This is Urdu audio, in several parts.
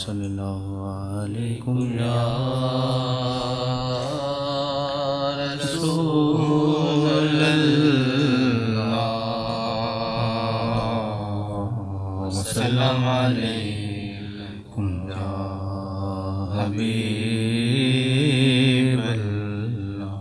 صلی اللہ علیکم یا رسول اللہ وسلم علیکم یا حبیب اللہ۔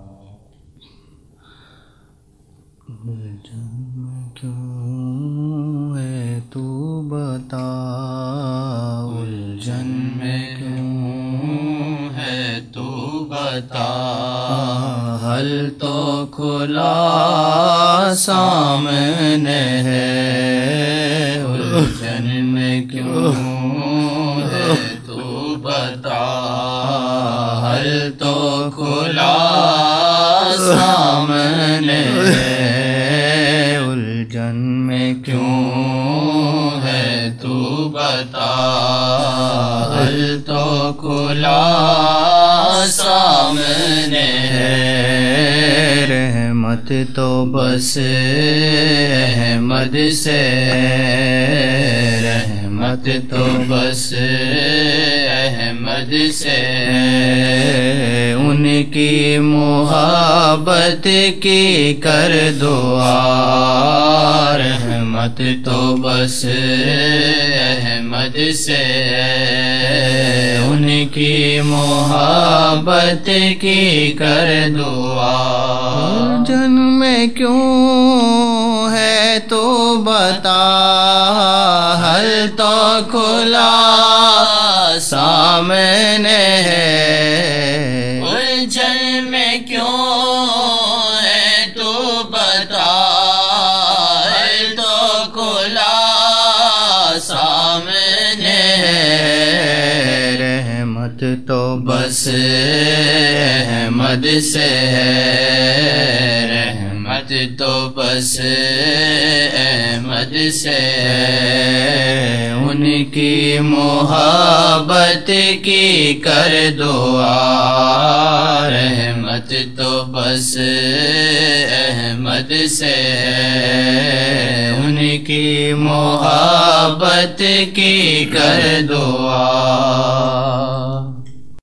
الجھن میں کیوں ہے تو بتا، الجھن میں کیوں ہے تو بتا، حل تو کھلا سامنے ہے، الجھن میں کیوں ہے تو بتا، حل تو کھلا سامنے ہے، الجھن میں کیوں ہے تو بتا، حل تو کھلا سامنے ہے، رحمت تو بس احمد سے، رحمت تو بس احمد سے، ان کی محبت کی کر دعا، رحمت تو بس احمد سے، ان کی محبت کی کر دعا، الجھن میں کیوں ہے تو بتا، حل تو کھلا سامنے ہے، الجھن میں کیوں ہے تو بتا، حل تو کھلا سامنے ہے، رحمت تو بس احمد سے ہے، رحمت تو بس احمد سے، ان کی محبت کی کر دعا، رحمت تو بس احمد سے، ان کی محبت کی کر دعا۔